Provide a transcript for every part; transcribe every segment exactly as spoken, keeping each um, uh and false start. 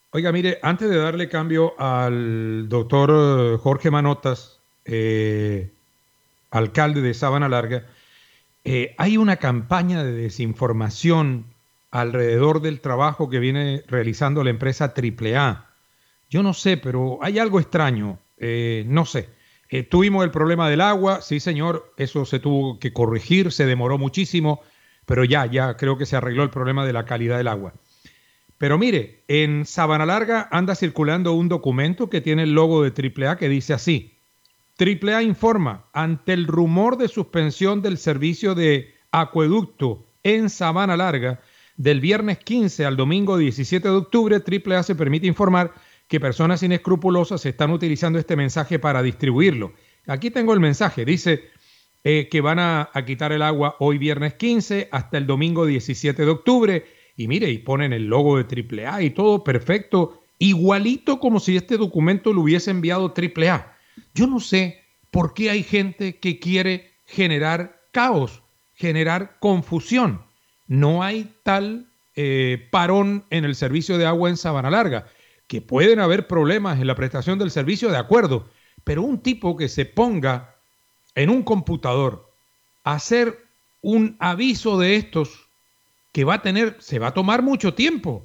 Oiga, mire, antes de darle cambio al doctor eh, Jorge Manotas, eh, alcalde de Sabana Larga, eh, hay una campaña de desinformación alrededor del trabajo que viene realizando la empresa Triple A. Yo no sé, pero hay algo extraño, eh, no sé. Eh, tuvimos el problema del agua, sí señor, eso se tuvo que corregir, se demoró muchísimo, pero ya, ya creo que se arregló el problema de la calidad del agua. Pero mire, en Sabana Larga anda circulando un documento que tiene el logo de Triple A que dice así: Triple A informa, ante el rumor de suspensión del servicio de acueducto en Sabana Larga, del viernes quince al domingo diecisiete de octubre, Triple A se permite informar que personas inescrupulosas están utilizando este mensaje para distribuirlo. Aquí tengo el mensaje, dice eh, que van a, a quitar el agua hoy viernes quince hasta el domingo diecisiete de octubre. Y mire, y ponen el logo de Triple A y todo perfecto, igualito como si este documento lo hubiese enviado Triple A. Yo no sé por qué hay gente que quiere generar caos, generar confusión. No hay tal eh, parón en el servicio de agua en Sabana Larga, que pueden haber problemas en la prestación del servicio, de acuerdo, pero un tipo que se ponga en un computador a hacer un aviso de estos que va a tener, se va a tomar mucho tiempo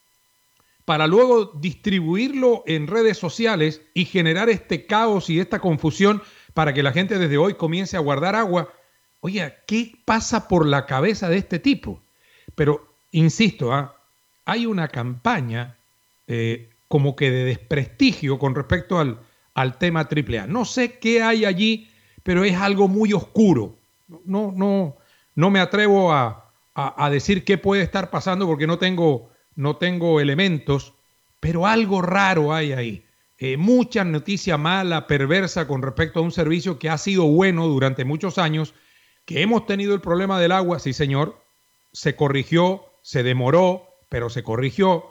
para luego distribuirlo en redes sociales y generar este caos y esta confusión para que la gente desde hoy comience a guardar agua. Oye, ¿qué pasa por la cabeza de este tipo? Pero, insisto, ¿ah? Hay una campaña eh, como que de desprestigio con respecto al, al tema Triple A. No sé qué hay allí, pero es algo muy oscuro. No, no, no me atrevo a, a, a decir qué puede estar pasando porque no tengo, no tengo elementos, pero algo raro hay ahí. Eh, mucha noticia mala, perversa con respecto a un servicio que ha sido bueno durante muchos años, que hemos tenido el problema del agua, sí señor, se corrigió, se demoró, pero se corrigió.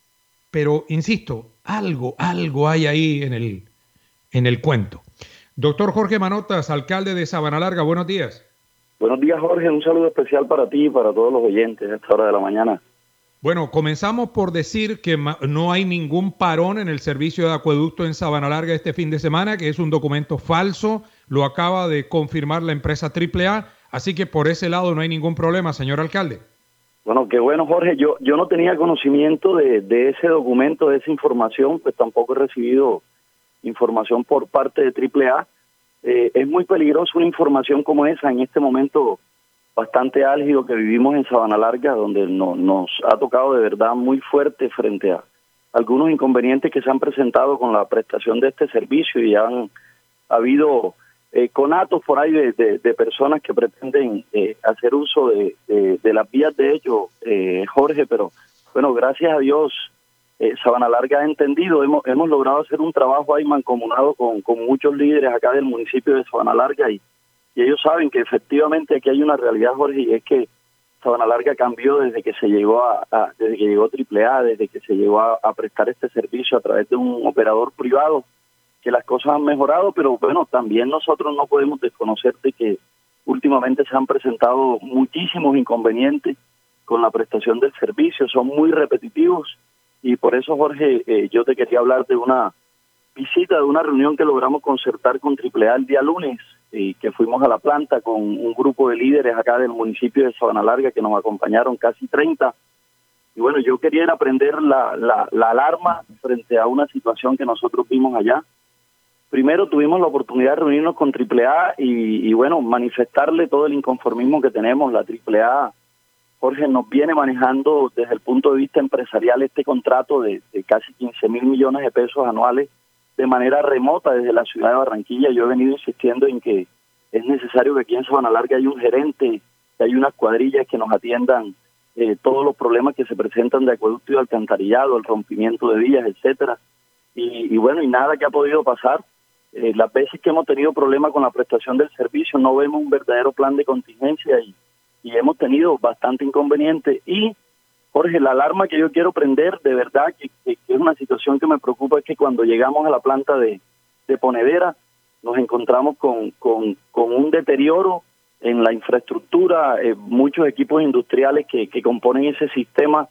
Pero, insisto, algo, algo hay ahí en el, en el cuento. Doctor Jorge Manotas, alcalde de Sabana Larga, buenos días. Buenos días, Jorge. Un saludo especial para ti y para todos los oyentes a esta hora de la mañana. Bueno, comenzamos por decir que no hay ningún parón en el servicio de acueducto en Sabana Larga este fin de semana, que es un documento falso, lo acaba de confirmar la empresa Triple A, así que por ese lado no hay ningún problema, señor alcalde. Bueno, qué bueno, Jorge. Yo yo no tenía conocimiento de, de ese documento, de esa información, pues tampoco he recibido información por parte de Triple A. Eh, es muy peligroso una información como esa en este momento bastante álgido que vivimos en Sabana Larga, donde no, nos ha tocado de verdad muy fuerte frente a algunos inconvenientes que se han presentado con la prestación de este servicio y han habido eh, conatos por ahí de, de, de personas que pretenden eh, hacer uso de, de, de las vías de ellos, eh, Jorge, pero bueno, gracias a Dios, eh, Sabana Larga ha entendido, hemos, hemos logrado hacer un trabajo ahí mancomunado con, con muchos líderes acá del municipio de Sabana Larga y Y ellos saben que efectivamente aquí hay una realidad, Jorge, y es que Sabana Larga cambió desde que se llegó a, a desde que llegó Triple A, desde que se llegó a, a prestar este servicio a través de un operador privado, que las cosas han mejorado, pero bueno, también nosotros no podemos desconocer de que últimamente se han presentado muchísimos inconvenientes con la prestación del servicio, son muy repetitivos, y por eso, Jorge, eh, yo te quería hablar de una visita, de una reunión que logramos concertar con Triple A el día lunes, y que fuimos a la planta con un grupo de líderes acá del municipio de Sabana Larga que nos acompañaron casi treinta. Y bueno, yo quería ir a prender la, la, la alarma frente a una situación que nosotros vimos allá. Primero tuvimos la oportunidad de reunirnos con Triple A y, y bueno, manifestarle todo el inconformismo que tenemos. La Triple A, Jorge, nos viene manejando desde el punto de vista empresarial este contrato de, de casi quince mil millones de pesos anuales de manera remota desde la ciudad de Barranquilla. Yo he venido insistiendo en que es necesario que aquí en Sabana Larga haya un gerente, que haya unas cuadrillas que nos atiendan eh, todos los problemas que se presentan de acueducto y de alcantarillado, el rompimiento de vías, etcétera. Y, y bueno, y nada que ha podido pasar. Eh, las veces que hemos tenido problemas con la prestación del servicio no vemos un verdadero plan de contingencia y, y hemos tenido bastante inconveniente. Y Jorge, la alarma que yo quiero prender, de verdad, que, que, que es una situación que me preocupa, es que cuando llegamos a la planta de, de Ponedera, nos encontramos con, con, con un deterioro en la infraestructura, eh, muchos equipos industriales que, que componen ese sistema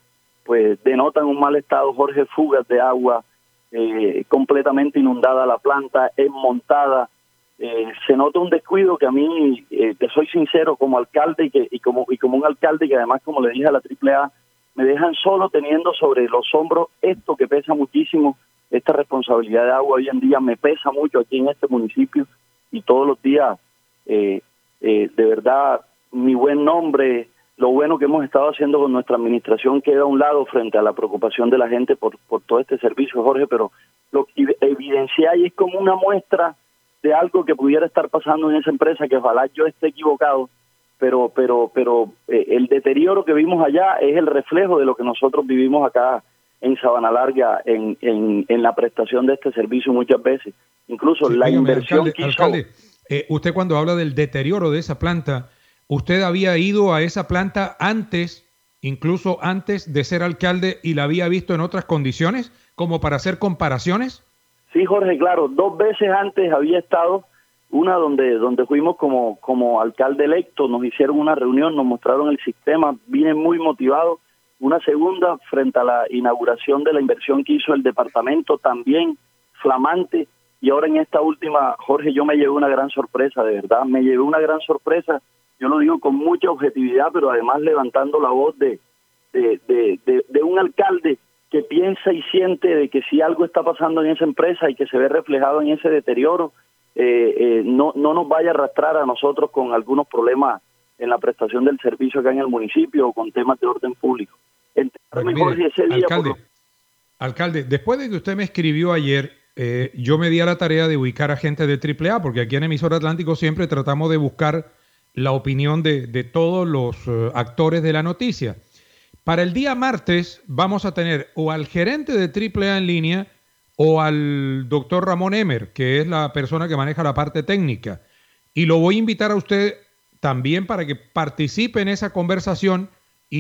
pues denotan un mal estado, Jorge, fugas de agua, eh, completamente inundada la planta, enmontada. Eh, se nota un descuido que a mí, eh, te soy sincero, como alcalde y, que, y, como, y como un alcalde que además, como le dije a la triple A, me dejan solo teniendo sobre los hombros esto que pesa muchísimo, esta responsabilidad de agua hoy en día me pesa mucho aquí en este municipio y todos los días, eh, eh, de verdad, mi buen nombre, lo bueno que hemos estado haciendo con nuestra administración queda a un lado frente a la preocupación de la gente por, por todo este servicio, Jorge, pero lo que evidenciáis es como una muestra de algo que pudiera estar pasando en esa empresa, que ojalá yo esté equivocado, pero pero pero eh, el deterioro que vimos allá es el reflejo de lo que nosotros vivimos acá en Sabana Larga en, en, en la prestación de este servicio muchas veces. Incluso sí, la dígame, inversión alcalde, que hizo... Alcalde, eh, usted cuando habla del deterioro de esa planta, ¿usted había ido a esa planta antes, incluso antes de ser alcalde, y la había visto en otras condiciones, como para hacer comparaciones? Sí, Jorge, claro, dos veces antes había estado, una donde donde fuimos como como alcalde electo, nos hicieron una reunión, nos mostraron el sistema, vine muy motivado, una segunda frente a la inauguración de la inversión que hizo el departamento, también flamante, y ahora en esta última, Jorge, yo me llevé una gran sorpresa, de verdad, me llevé una gran sorpresa, yo lo digo con mucha objetividad, pero además levantando la voz de de, de, de, de un alcalde que piensa y siente de que si algo está pasando en esa empresa y que se ve reflejado en ese deterioro, eh, eh, no, no nos vaya a arrastrar a nosotros con algunos problemas en la prestación del servicio acá en el municipio o con temas de orden público. Bueno, mire, ese día alcalde, por... alcalde, después de que usted me escribió ayer, eh, yo me di a la tarea de ubicar a gente de triple A, porque aquí en Emisora Atlántico siempre tratamos de buscar la opinión de, de todos los uh, actores de la noticia. Para el día martes vamos a tener o al gerente de triple A en línea o al doctor Ramón Emer, que es la persona que maneja la parte técnica. Y lo voy a invitar a usted también para que participe en esa conversación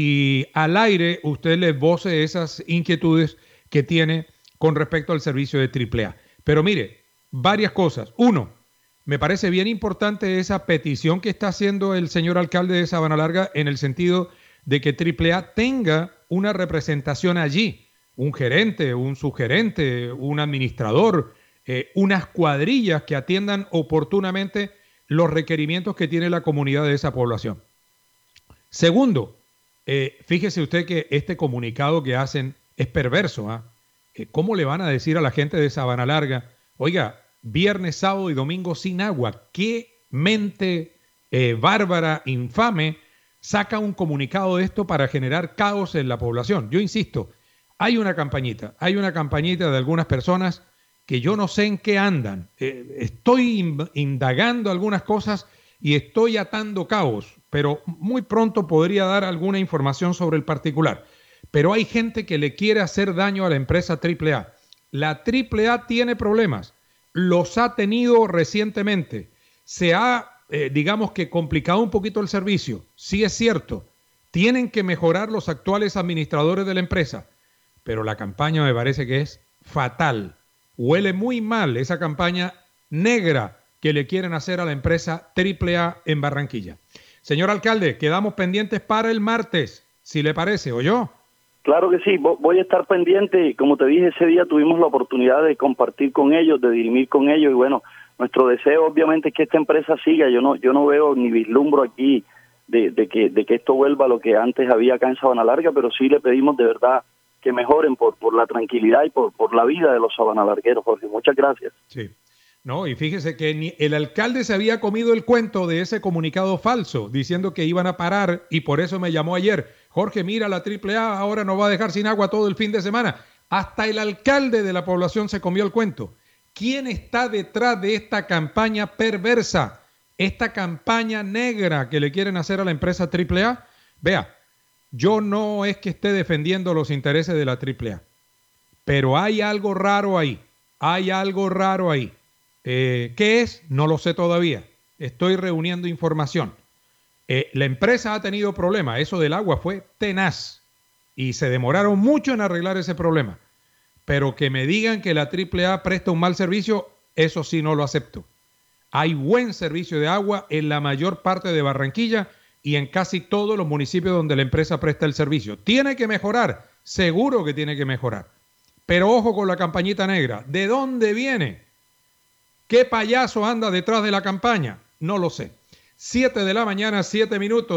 y al aire usted le voce esas inquietudes que tiene con respecto al servicio de triple A. Pero mire, varias cosas. Uno, me parece bien importante esa petición que está haciendo el señor alcalde de Sabana Larga en el sentido de que triple A tenga una representación allí, un gerente, un subgerente, un administrador, eh, unas cuadrillas que atiendan oportunamente los requerimientos que tiene la comunidad de esa población. Segundo, eh, fíjese usted que este comunicado que hacen es perverso, ¿ah? ¿eh? ¿Cómo le van a decir a la gente de Sabana Larga, oiga, viernes, sábado y domingo sin agua? ¿Qué mente eh, bárbara, infame, saca un comunicado de esto para generar caos en la población? Yo insisto, hay una campañita, hay una campañita de algunas personas que yo no sé en qué andan. Eh, estoy indagando algunas cosas y estoy atando cabos, pero muy pronto podría dar alguna información sobre el particular. Pero hay gente que le quiere hacer daño a la empresa triple A. La triple A tiene problemas, los ha tenido recientemente. Se ha Eh, digamos que complicado un poquito el servicio, sí es cierto, tienen que mejorar los actuales administradores de la empresa, pero la campaña me parece que es fatal, huele muy mal esa campaña negra que le quieren hacer a la empresa triple A en Barranquilla. Señor alcalde, quedamos pendientes para el martes, si le parece, ¿oyó? Claro que sí, voy a estar pendiente y como te dije, ese día tuvimos la oportunidad de compartir con ellos, de dirimir con ellos y bueno, nuestro deseo obviamente es que esta empresa siga. Yo no yo no veo ni vislumbro aquí de, de que de que esto vuelva a lo que antes había acá en Sabana Larga, pero sí le pedimos de verdad que mejoren por por la tranquilidad y por por la vida de los sabanalargueros, Jorge. Muchas gracias. Sí. No, y fíjese que ni el alcalde se había comido el cuento de ese comunicado falso, diciendo que iban a parar y por eso me llamó ayer. Jorge, mira, la triple A ahora nos va a dejar sin agua todo el fin de semana. Hasta el alcalde de la población se comió el cuento. ¿Quién está detrás de esta campaña perversa? Esta campaña negra que le quieren hacer a la empresa triple A. Vea, yo no es que esté defendiendo los intereses de la triple A, pero hay algo raro ahí. Hay algo raro ahí. Eh, ¿Qué es? No lo sé todavía. Estoy reuniendo información. Eh, la empresa ha tenido problemas. Eso del agua fue tenaz y se demoraron mucho en arreglar ese problema. Pero que me digan que la triple A presta un mal servicio, eso sí no lo acepto. Hay buen servicio de agua en la mayor parte de Barranquilla y en casi todos los municipios donde la empresa presta el servicio. ¿Tiene que mejorar? seguro que tiene que mejorar. Pero ojo con la campañita negra. ¿De dónde viene? ¿Qué payaso anda detrás de la campaña? No lo sé. Siete de la mañana, siete minutos.